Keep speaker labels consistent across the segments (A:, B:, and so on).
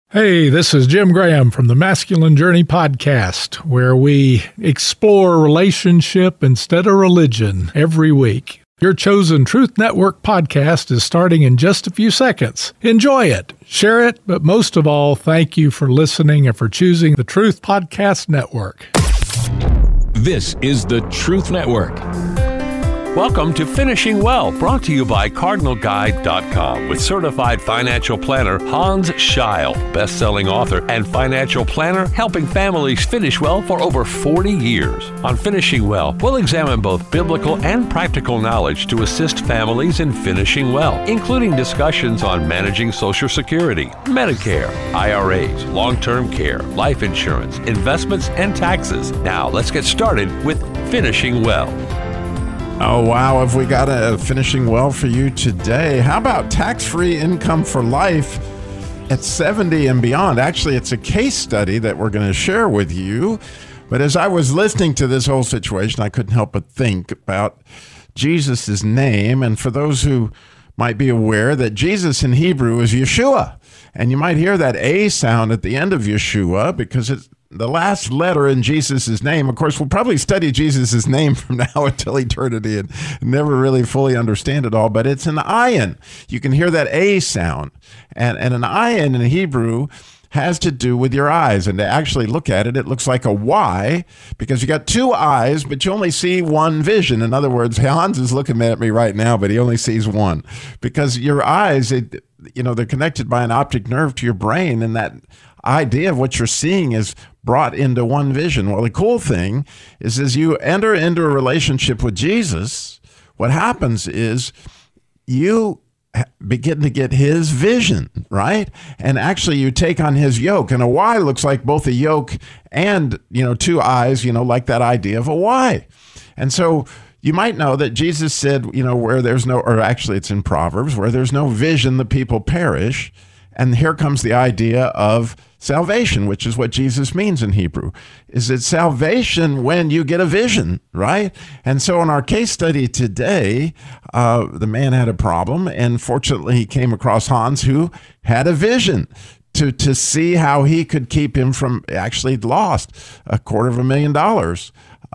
A: Hey, this is Jim Graham from the Masculine Journey podcast, where we explore relationship instead of religion every week. Your chosen Truth Network podcast is starting in just a few seconds. Enjoy it, share it, but most of all, thank you for listening and for choosing the Truth Podcast Network.
B: This is the Truth Network. Welcome to Finishing Well, brought to you by CardinalGuide.com with certified financial planner Hans Scheil, best-selling author and financial planner helping families finish well for over 40 years. On Finishing Well, we'll examine both biblical and practical knowledge to assist families in finishing well, including discussions on managing Social Security, Medicare, IRAs, long-term care, life insurance, investments, and taxes. Now, let's get started with Finishing Well.
C: Oh, wow. Have we got a Finishing Well for you today? How about tax-free income for life at 70 and beyond? Actually, it's a case study that we're going to share with you. But as I was listening to this whole situation, I couldn't help but think about Jesus' name. And for those who might be aware that Jesus in Hebrew is Yeshua. And you might hear that A sound at the end of Yeshua because it's the last letter in Jesus' name. Of course, we'll probably study Jesus' name from now until eternity and never really fully understand it all, but it's an ayin. You can hear that A sound. And an ayin in Hebrew has to do with your eyes. And to actually look at it, it looks like a Y because you got two eyes, but you only see one vision. In other words, Hans is looking at me right now, but he only sees one because your eyes, they're connected by an optic nerve to your brain, and that idea of what you're seeing is brought into one vision. Well, the cool thing is as you enter into a relationship with Jesus, what happens is you begin to get his vision, right? And actually you take on his yoke, and a Y looks like both a yoke and, two eyes, like that idea of a Y. And so you might know that Jesus said, where there's no, or actually it's in Proverbs, where there's no vision, the people perish. And here comes the idea of salvation, which is what Jesus means in Hebrew. Is it salvation when you get a vision, right? And so in our case study today, the man had a problem, and fortunately he came across Hans, who had a vision to see how he could keep him from actually lost $250,000.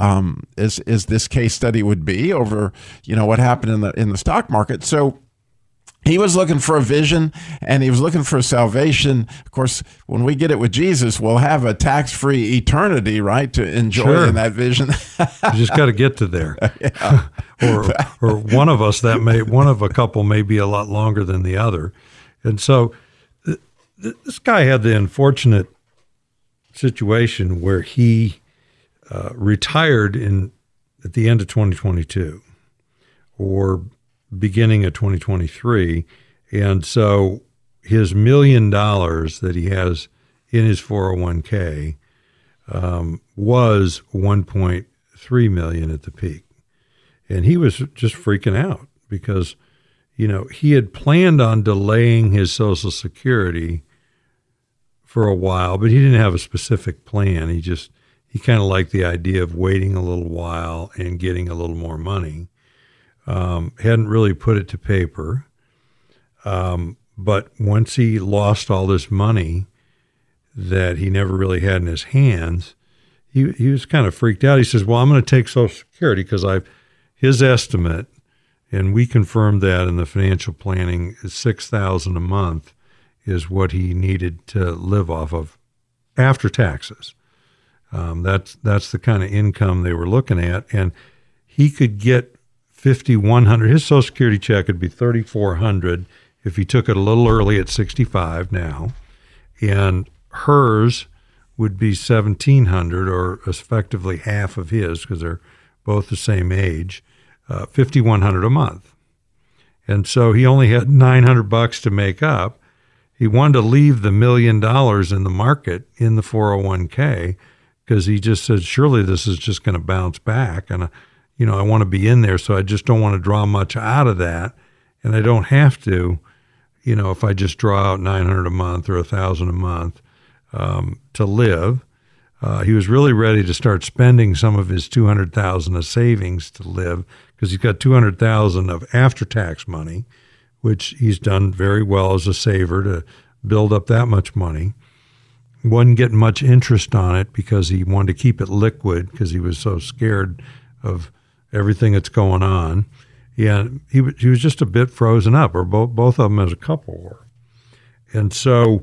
C: Is this case study would be over, what happened in the stock market. So he was looking for a vision, and he was looking for salvation. Of course, when we get it with Jesus, we'll have a tax-free eternity, right, to enjoy in that vision.
D: You just got to get to there.
C: Yeah.
D: or one of us one of a couple may be a lot longer than the other. And so this guy had the unfortunate situation where he retired at the end of 2022 or beginning of 2023. And so his $1 million that he has in his 401k was 1.3 million at the peak. And he was just freaking out because, he had planned on delaying his Social Security for a while, but he didn't have a specific plan. He kind of liked the idea of waiting a little while and getting a little more money. Hadn't really put it to paper. But once he lost all this money that he never really had in his hands, he was kind of freaked out. He says, well, I'm going to take Social Security because his estimate, and we confirmed that in the financial planning, is $6,000 a month is what he needed to live off of after taxes. That's the kind of income they were looking at. And he could get $5,100. His Social Security check would be $3,400 if he took it a little early at 65 now, and hers would be $1,700, or effectively half of his because they're both the same age, $5,100 a month. And so he only had $900 to make up. He wanted to leave the $1 million in the market in the 401k because he just said, surely this is just going to bounce back, and I want to be in there, so I just don't want to draw much out of that. And I don't have to, if I just draw out $900 a month or $1,000 a month to live. He was really ready to start spending some of his $200,000 of savings to live because he's got $200,000 of after-tax money, which he's done very well as a saver to build up that much money. wasn't getting much interest on it because he wanted to keep it liquid because he was so scared of everything that's going on. Yeah, he was just a bit frozen up, or both of them as a couple were. And so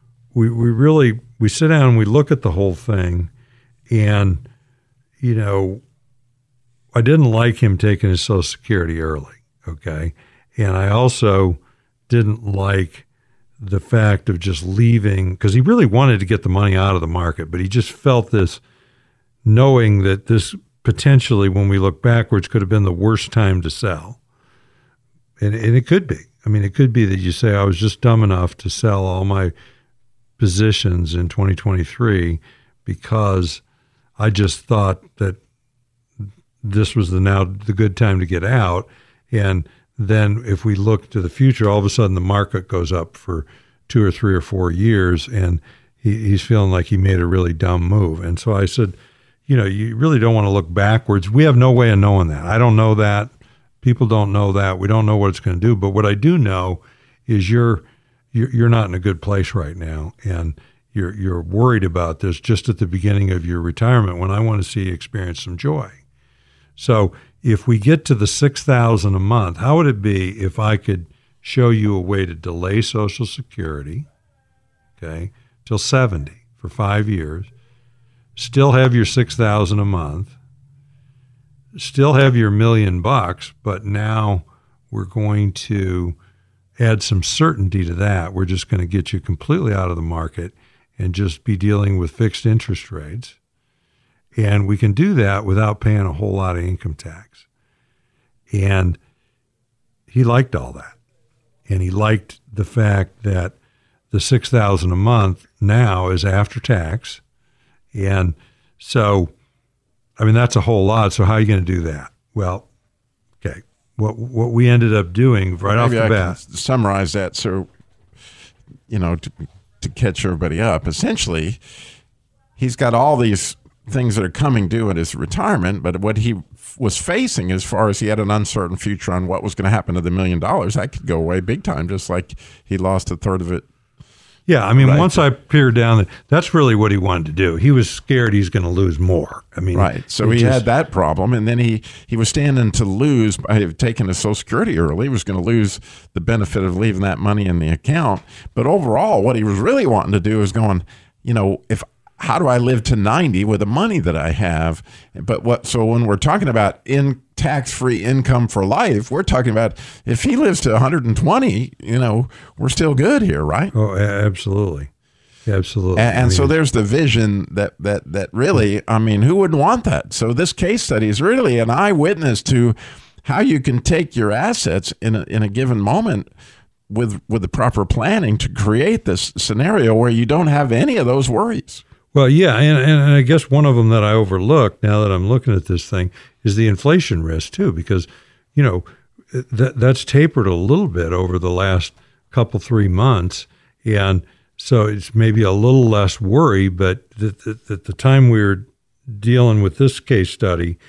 D: we sit down and we look at the whole thing, and, you know, I didn't like him taking his Social Security early, okay? And I also didn't like the fact of just leaving, because he really wanted to get the money out of the market, but he just felt this, knowing that this potentially, when we look backwards, could have been the worst time to sell. And it could be. I mean, it could be that you say, I was just dumb enough to sell all my positions in 2023 because I just thought that this was the good time to get out. And then if we look to the future, all of a sudden the market goes up for 2 or 3 or 4 years, and he's feeling like he made a really dumb move. And so I said, you know, you really don't want to look backwards. We have no way of knowing that. I don't know that. People don't know that. We don't know what it's going to do. But what I do know is you're not in a good place right now, and you're worried about this just at the beginning of your retirement, when I want to see you experience some joy. So if we get to the $6,000 a month, how would it be if I could show you a way to delay Social Security, okay, till 70 for 5 years, still have your $6,000 a month, still have your $1 million, but now we're going to add some certainty to that. We're just going to get you completely out of the market and just be dealing with fixed interest rates. And we can do that without paying a whole lot of income tax. And he liked all that. And he liked the fact that the $6,000 a month now is after tax. And so, I mean, that's a whole lot. So how are you going to do that? Well, okay. What we ended up doing right off the bat.
C: Can summarize that so, you know, to catch everybody up. Essentially, he's got all these things that are coming due in his retirement, but what he was facing, as far as he had an uncertain future on what was going to happen to the $1 million, that could go away big time, just like he lost a third of it.
D: Yeah, I mean, once I peered down, that's really what he wanted to do. He was scared he's going to lose more. I mean,
C: right. So he had that problem, and then he was standing to lose by taking his Social Security early. He was going to lose the benefit of leaving that money in the account. But overall, what he was really wanting to do is going, you know, how do I live to 90 with the money that I have? So when we're talking about tax-free income for life, we're talking about if he lives to 120, you know, we're still good here, right?
D: Oh, absolutely. Absolutely.
C: And so there's the vision that really, I mean, who wouldn't want that? So this case study is really an eyewitness to how you can take your assets in a given moment with the proper planning to create this scenario where you don't have any of those worries.
D: Well, yeah, and I guess one of them that I overlooked now that I'm looking at this thing is the inflation risk too, because, you know, that's tapered a little bit over the last 3 months, and so it's maybe a little less worry. But at the time we were dealing with this case study,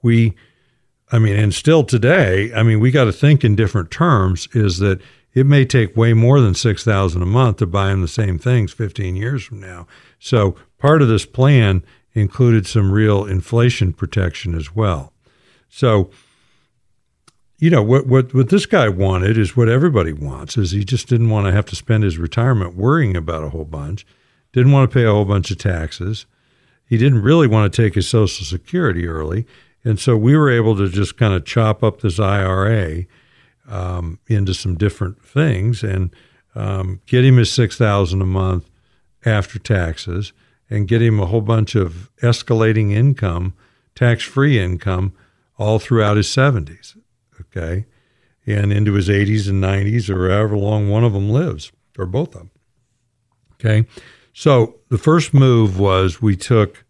D: and still today, I mean, we got to think in different terms. Is that it may take way more than $6,000 a month to buy him the same things 15 years from now. So part of this plan included some real inflation protection as well. So, you know, what this guy wanted is what everybody wants, is he just didn't want to have to spend his retirement worrying about a whole bunch, didn't want to pay a whole bunch of taxes. He didn't really want to take his Social Security early. And so we were able to just kind of chop up this IRA into some different things and get him his $6,000 a month after taxes, and get him a whole bunch of escalating income, tax-free income, all throughout his 70s, okay, and into his 80s and 90s, or however long one of them lives, or both of them, okay? So the first move was we took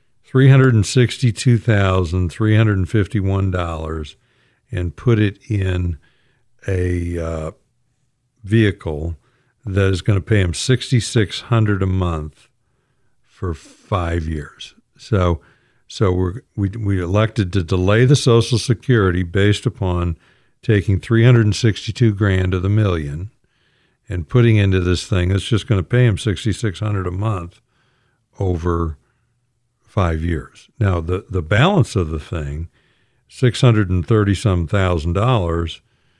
D: $362,351 and put it in a vehicle that is going to pay him $6,600 a month for 5 years. So we elected to delay the Social Security based upon taking $362,000 of the $1 million and putting into this thing that's just going to pay him $6,600 a month over 5 years. Now, the balance of the thing, $638,000,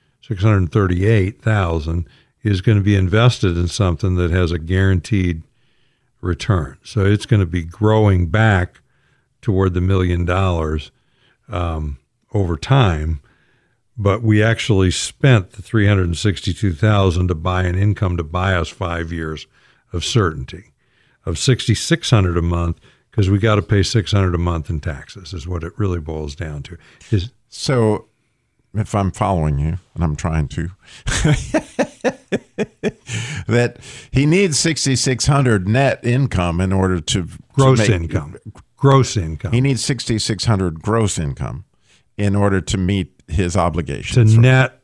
D: is going to be invested in something that has a guaranteed return. So it's going to be growing back toward the $1 million over time. But we actually spent the $362,000 to buy an income to buy us 5 years of certainty of $6,600 a month, because we got to pay $600 a month in taxes is what it really boils down to.
C: So if I'm following you, and I'm trying to, that he needs $6,600 net income in order to
D: gross income. Gross income.
C: He needs $6,600 gross income in order to meet his obligations.
D: To net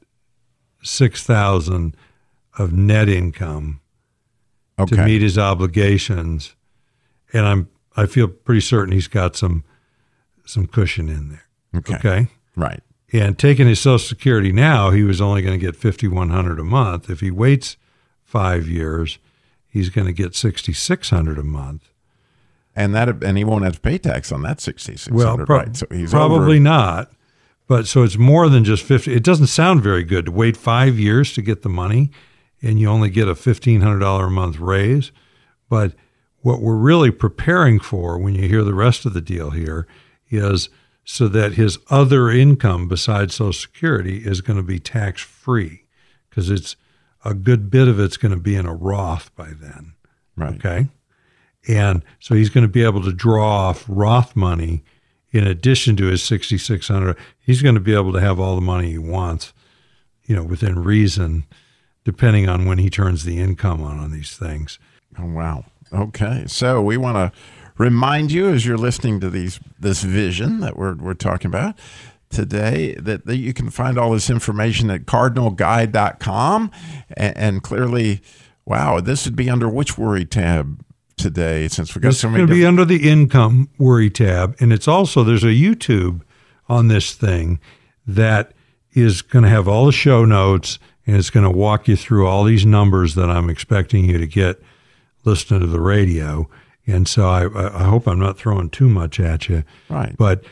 D: $6,000 of net income to meet his obligations, and I feel pretty certain he's got some cushion in there. Okay.
C: Right.
D: And taking his Social Security now, he was only going to get $5,100 a month. If he waits 5 years, he's going to get $6,600 a month.
C: And he won't have to pay tax on that $6,600.
D: Well,
C: right? So he's
D: probably not. But so it's more than just 50. It doesn't sound very good to wait 5 years to get the money, and you only get a $1,500 a month raise. But what we're really preparing for when you hear the rest of the deal here is so that his other income besides Social Security is going to be tax-free, because it's a good bit of it's going to be in a Roth by then.
C: Right.
D: Okay? And so he's going to be able to draw off Roth money in addition to his $6,600. He's going to be able to have all the money he wants, within reason, depending on when he turns the income on these things.
C: Oh, wow. Okay. So we want to remind you, as you're listening to this vision that we're talking about today, that you can find all this information at cardinalguide.com. And clearly, wow, this would be under which worry tab today, since we got so many.
D: It's going to be under the income worry tab. And it's also, there's a YouTube on this thing that is going to have all the show notes, and it's going to walk you through all these numbers that I'm expecting you to get listening to the radio. And so I hope I'm not throwing too much at you.
C: Right.
D: But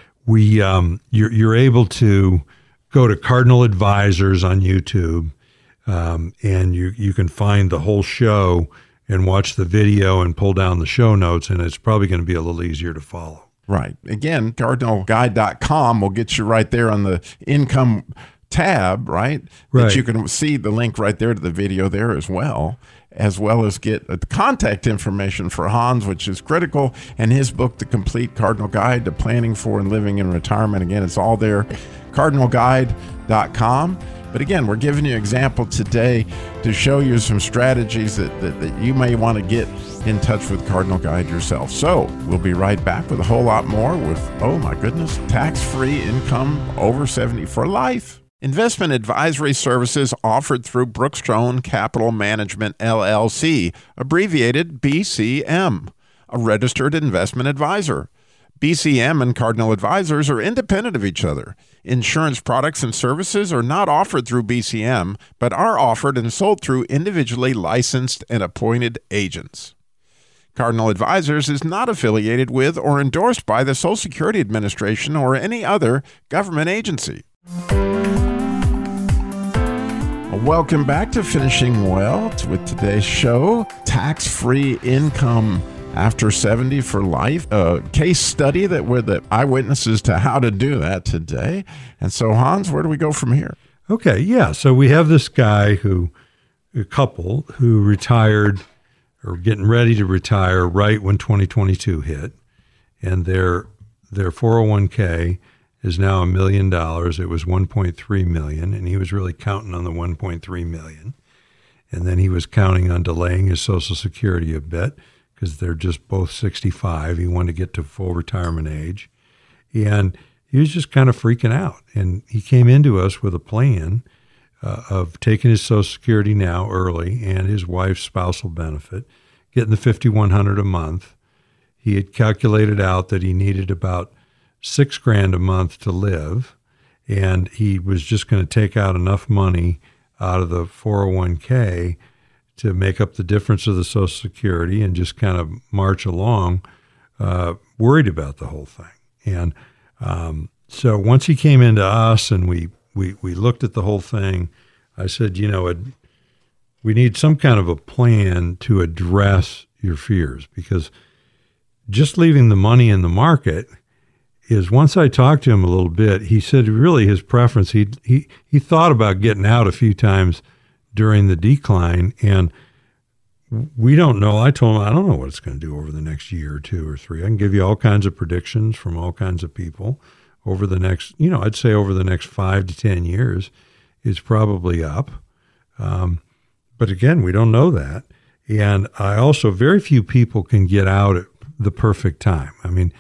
D: you're able to go to Cardinal Advisors on YouTube, and you can find the whole show and watch the video and pull down the show notes, and it's probably going to be a little easier to follow.
C: Right. Again, cardinalguide.com will get you right there on the income tab, right? That you can see the link right there to the video there as well as get the contact information for Hans, which is critical, and his book, The Complete Cardinal Guide to Planning for and Living in Retirement. Again, it's all there, cardinalguide.com. But again, we're giving you an example today to show you some strategies that you may want to get in touch with Cardinal Guide yourself. So we'll be right back with a whole lot more with, oh my goodness, tax-free income over 70 for life. Investment advisory services offered through Brookstone Capital Management, LLC, abbreviated BCM, a registered investment advisor. BCM and Cardinal Advisors are independent of each other. Insurance products and services are not offered through BCM, but are offered and sold through individually licensed and appointed agents. Cardinal Advisors is not affiliated with or endorsed by the Social Security Administration or any other government agency. Welcome back to Finishing Well with today's show, Tax-Free Income After 70 for Life, a case study that we're the eyewitnesses to how to do that today. And so, Hans, where do we go from here?
D: Okay, yeah. So we have this guy a couple who retired or getting ready to retire right when 2022 hit, and their 401k is now $1 million. It was $1.3 million, and he was really counting on the $1.3 million. And then he was counting on delaying his Social Security a bit because they're just both 65. He wanted to get to full retirement age. And he was just kind of freaking out. And he came into us with a plan of taking his Social Security now early and his wife's spousal benefit, getting the $5,100 a month. He had calculated out that he needed about $6,000 a month to live, and he was just going to take out enough money out of the 401k to make up the difference of the Social Security and just kind of march along, worried about the whole thing. And so once he came into us and we looked at the whole thing, I said, we need some kind of a plan to address your fears, because just leaving the money in the market is, once I talked to him a little bit, he said really his preference, he thought about getting out a few times during the decline, and we don't know. I told him, I don't know what it's going to do over the next year or two or three. I can give you all kinds of predictions from all kinds of people over the next, I'd say over the next 5 to 10 years, it's probably up. But again, we don't know that. And I also, very few people can get out at the perfect time. I mean,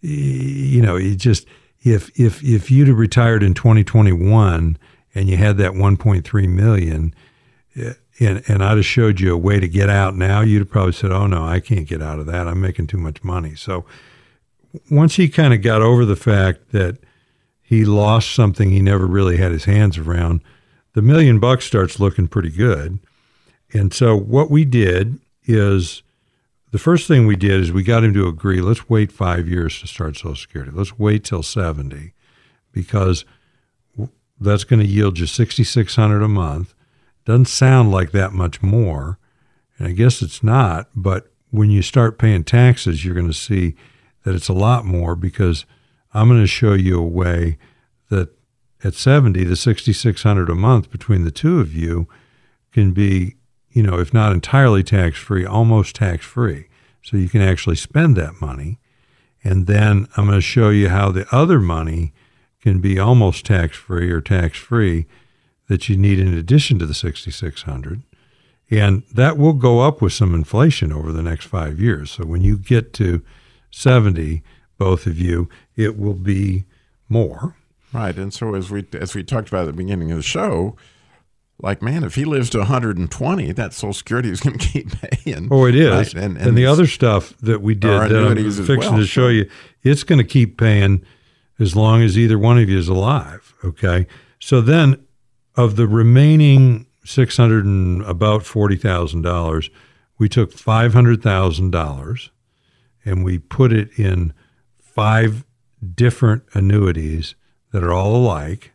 D: you just, if you'd have retired in 2021 and you had that 1.3 million, and I'd have showed you a way to get out now, you'd have probably said, oh no, I can't get out of that. I'm making too much money. So once he kind of got over the fact that he lost something he never really had his hands around, the $1 million starts looking pretty good. And so what we did is, the first thing we did is we got him to agree, let's wait 5 years to start Social Security. Let's wait till 70, because that's going to yield you $6,600 a month. Doesn't sound like that much more, and I guess it's not, but when you start paying taxes, you're going to see that it's a lot more, because I'm going to show you a way that at 70, the $6,600 a month between the two of you can be, if not entirely tax-free, almost tax-free. So you can actually spend that money. And then I'm going to show you how the other money can be almost tax-free or tax-free that you need in addition to the $6,600. And that will go up with some inflation over the next 5 years. So when you get to 70, both of you, it will be more.
C: Right. And so as we talked about at the beginning of the show, like, man, if he lives to 120, that Social Security is going to keep paying.
D: Oh, it is.
C: Right?
D: And the other stuff that we did that I'm fixing to show you, it's going to keep paying as long as either one of you is alive. Okay. So then, of the remaining $600 and about $40,000, we took $500,000 and we put it in 5 different annuities that are all alike,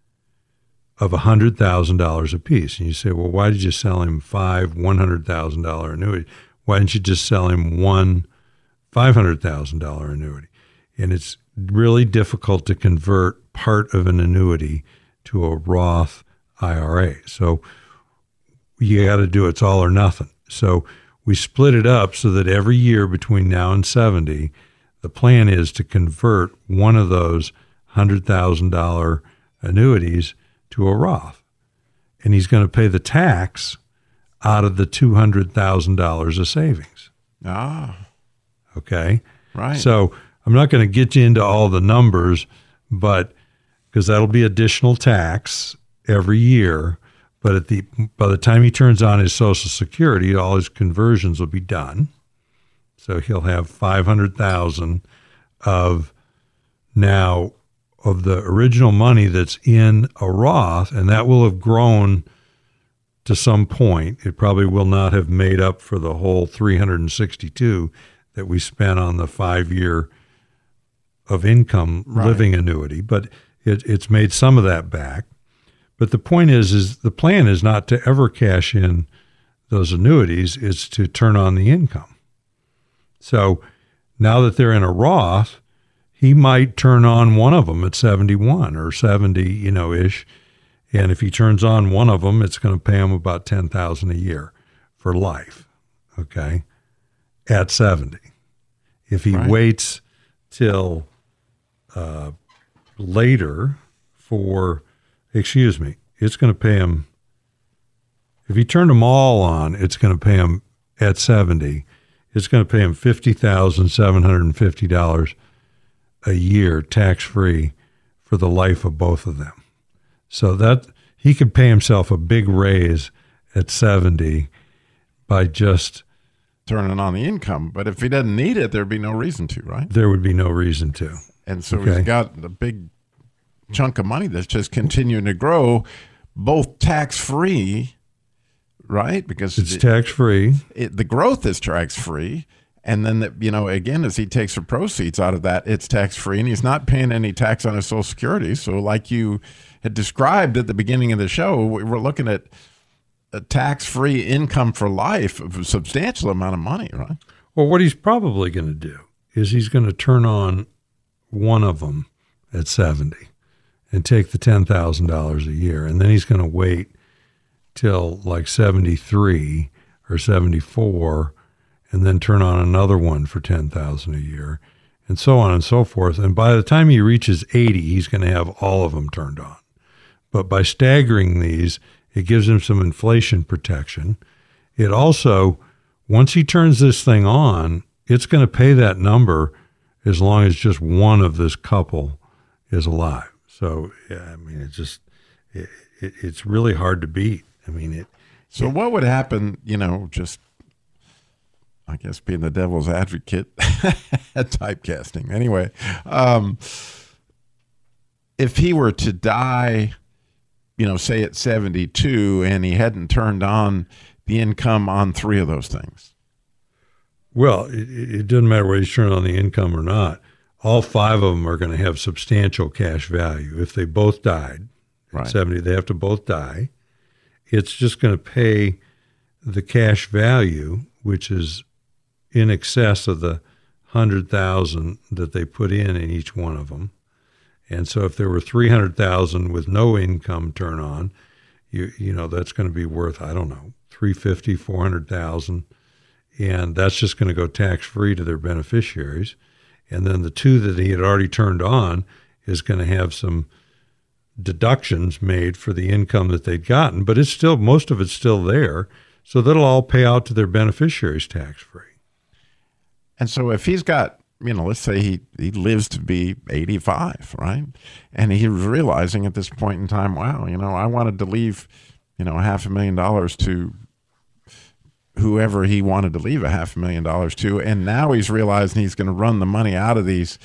D: of $100,000 apiece. And you say, well, why did you sell him 5 $100,000 annuities? Why didn't you just sell him one $500,000 annuity? And it's really difficult to convert part of an annuity to a Roth IRA. So you got to do it's all or nothing. So we split it up so that every year between now and 70, the plan is to convert one of those $100,000 annuities to a Roth. And he's going to pay the tax out of the $200,000 of savings.
C: Ah.
D: Okay?
C: Right.
D: So I'm not going to get you into all the numbers, but because that'll be additional tax every year. But by the time he turns on his Social Security, all his conversions will be done. So he'll have $500,000 of the original money that's in a Roth, and that will have grown to some point. It probably will not have made up for the whole $362 that we spent on the 5-year of income living annuity, but it's made some of that back. But the point is the plan is not to ever cash in those annuities, it's to turn on the income. So now that they're in a Roth, he might turn on one of them at 71 or 70, ish. And if he turns on one of them, it's going to pay him about $10,000 a year for life. Okay. At 70. If he waits till later it's going to pay him, if he turned them all on, it's going to pay him at 70, it's going to pay him $50,750 a year tax-free for the life of both of them. So that he could pay himself a big raise at 70 by just
C: turning on the income. But if he doesn't need it, there'd be no reason to, right?
D: There would be no reason to.
C: And so he's got a big chunk of money that's just continuing to grow, both tax-free right? Because
D: it's tax-free.
C: The growth is tax-free. And then, again, as he takes the proceeds out of that, it's tax-free, and he's not paying any tax on his Social Security. So like you had described at the beginning of the show, we're looking at a tax-free income for life of a substantial amount of money, right?
D: Well, what he's probably going to do is he's going to turn on one of them at 70 and take the $10,000 a year. And then he's going to wait till like 73 or 74 and then turn on another one for $10,000 a year, and so on and so forth. And by the time he reaches 80, he's going to have all of them turned on. But by staggering these, it gives him some inflation protection. It also, once he turns this thing on, it's going to pay that number as long as just one of this couple is alive. So, yeah, I mean, it's really hard to beat. I mean,
C: So what would happen, just, I guess, being the devil's advocate, typecasting. Anyway, if he were to die, say at 72, and he hadn't turned on the income on 3 of those things?
D: Well, it doesn't matter whether he's turning on the income or not. All 5 of them are going to have substantial cash value. If they both died at 70, they have to both die. It's just going to pay the cash value, which is in excess of the $100,000 that they put in each one of them. And so if there were $300,000 with no income turn on, that's going to be worth, I don't know, $350,000, $400,000. And that's just going to go tax-free to their beneficiaries. And then the 2 that he had already turned on is going to have some deductions made for the income that they'd gotten, but it's still, most of it's still there. So that'll all pay out to their beneficiaries tax-free.
C: And so if he's got, let's say he lives to be 85, right? And he's realizing at this point in time, wow, I wanted to leave, $500,000 to whoever he wanted to leave $500,000 to. And now he's realizing he's going to run the money out of these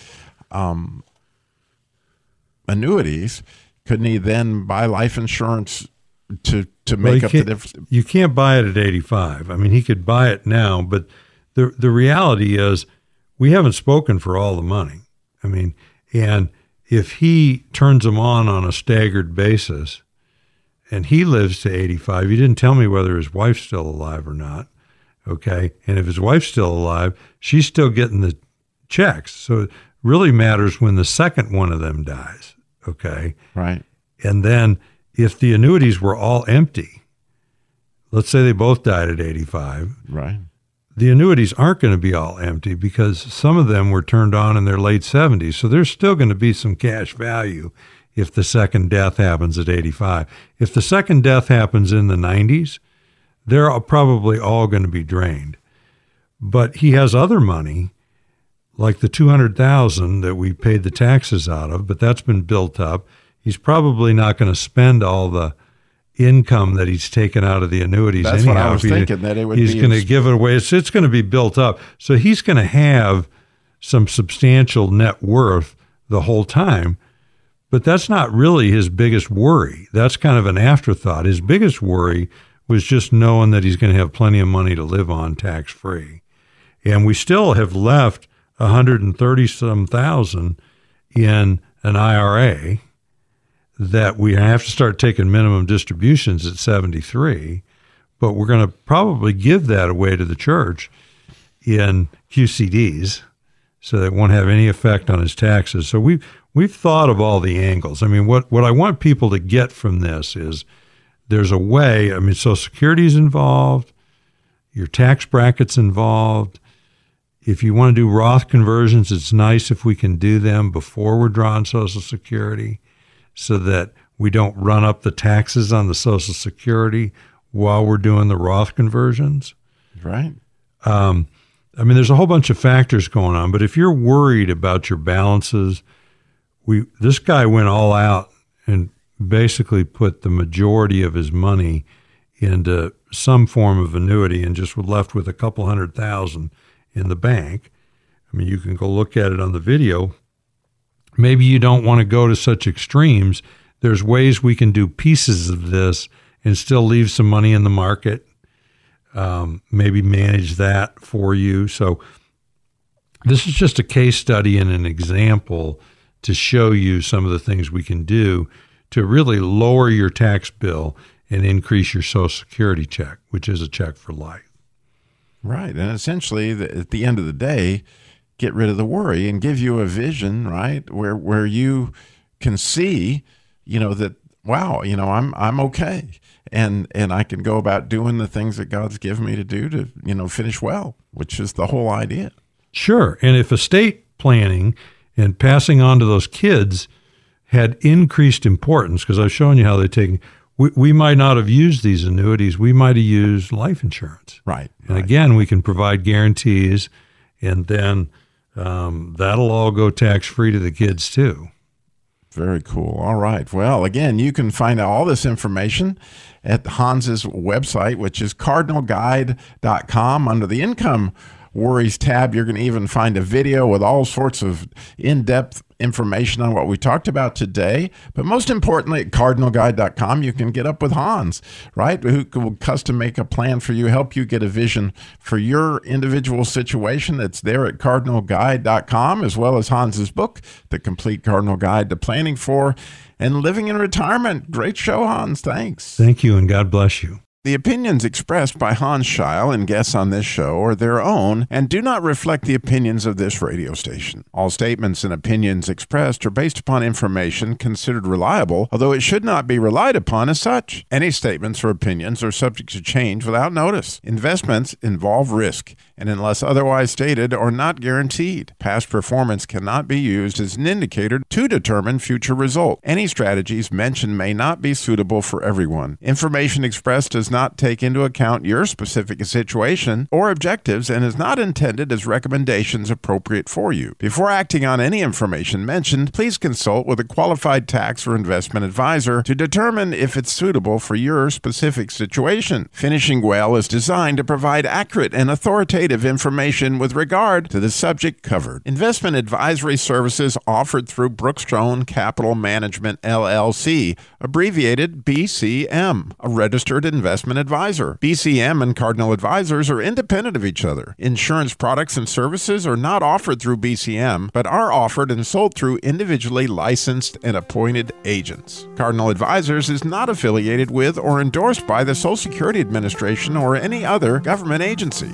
C: annuities. Couldn't he then buy life insurance to make up the difference?
D: You can't buy it at 85. I mean, he could buy it now, but the reality is we haven't spoken for all the money. I mean, and if he turns them on a staggered basis and he lives to 85, you didn't tell me whether his wife's still alive or not, okay? And if his wife's still alive, she's still getting the checks. So it really matters when the second one of them dies, okay?
C: Right.
D: And then if the annuities were all empty, let's say they both died at 85.
C: Right.
D: The annuities aren't going to be all empty because some of them were turned on in their late 70s. So there's still going to be some cash value if the second death happens at 85. If the second death happens in the 90s, they're probably all going to be drained. But he has other money, like the $200,000 that we paid the taxes out of, but that's been built up. He's probably not going to spend all the income that he's taken out of the annuities.
C: That's
D: anyhow.
C: what I was thinking, that it would
D: he's going to give it away. It's going to be built up. So he's going to have some substantial net worth the whole time, but that's not really his biggest worry. That's kind of an afterthought. His biggest worry was just knowing that he's going to have plenty of money to live on tax-free. And we still have left 130-some thousand in an IRA that we have to start taking minimum distributions at 73, but we're going to probably give that away to the church in QCDs so that it won't have any effect on his taxes. So we've thought of all the angles. I mean, what I want people to get from this is there's a way, I mean, Social Security is involved, your tax bracket's involved. If you want to do Roth conversions, it's nice if we can do them before we're drawing Social Security, so that we don't run up the taxes on the Social Security while we're doing the Roth conversions.
C: Right.
D: I mean, there's a whole bunch of factors going on, but if you're worried about your balances, this guy went all out and basically put the majority of his money into some form of annuity and just was left with a couple $100,000 in the bank. I mean, you can go look at it on the video. Maybe you don't want to go to such extremes. There's ways we can do pieces of this and still leave some money in the market maybe manage that for you. So this is just a case study and an example to show you some of the things we can do to really lower your tax bill and increase your Social Security check, which is a check for life.
C: Right. And essentially, at the end of the day, get rid of the worry and give you a vision, right, where you can see, that, wow, I'm okay. And I can go about doing the things that God's given me to do to, finish well, which is the whole idea.
D: Sure. And if estate planning and passing on to those kids had increased importance, because I've shown you how they take, we might not have used these annuities. We might have used life insurance.
C: Right.
D: And again, we can provide guarantees, and then that'll all go tax-free to the kids too.
C: Very cool. All right. Well, again, you can find out all this information at Hans's website, which is cardinalguide.com. Under the Income Worries tab, you're going to even find a video with all sorts of in-depth information on what we talked about today. But most importantly, at cardinalguide.com, you can get up with Hans, right? Who will custom make a plan for you, help you get a vision for your individual situation. It's there at cardinalguide.com, as well as Hans's book, The Complete Cardinal Guide to Planning for and Living in Retirement. Great show, Hans. Thanks.
D: Thank you, and God bless you.
C: The opinions expressed by Hans Scheil and guests on this show are their own and do not reflect the opinions of this radio station. All statements and opinions expressed are based upon information considered reliable, although it should not be relied upon as such. Any statements or opinions are subject to change without notice. Investments involve risk, and unless otherwise stated, are not guaranteed. Past performance cannot be used as an indicator to determine future results. Any strategies mentioned may not be suitable for everyone. Information expressed does not take into account your specific situation or objectives and is not intended as recommendations appropriate for you. Before acting on any information mentioned, please consult with a qualified tax or investment advisor to determine if it's suitable for your specific situation. Finishing Well is designed to provide accurate and authoritative information with regard to the subject covered. Investment advisory services offered through Brookstone Capital Management, LLC, abbreviated BCM, a registered investment advisor. BCM and Cardinal Advisors are independent of each other. Insurance products and services are not offered through BCM, but are offered and sold through individually licensed and appointed agents. Cardinal Advisors is not affiliated with or endorsed by the Social Security Administration or any other government agency.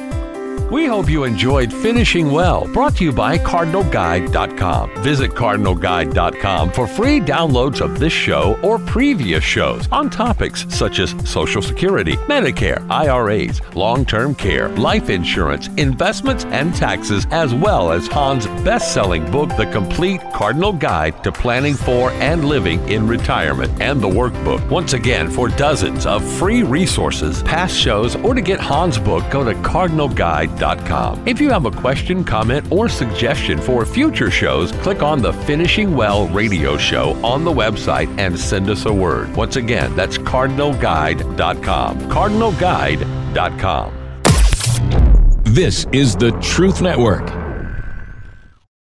B: We hope you enjoyed Finishing Well, brought to you by CardinalGuide.com. Visit CardinalGuide.com for free downloads of this show or previous shows on topics such as Social Security, Medicare, IRAs, long-term care, life insurance, investments, and taxes, as well as Hans' best-selling book, The Complete Cardinal Guide to Planning for and Living in Retirement, and the workbook. Once again, for dozens of free resources, past shows, or to get Hans' book, go to CardinalGuide.com. If you have a question, comment, or suggestion for future shows, click on the Finishing Well radio show on the website and send us a word. Once again, that's CardinalGuide.com. CardinalGuide.com. This is the Truth Network.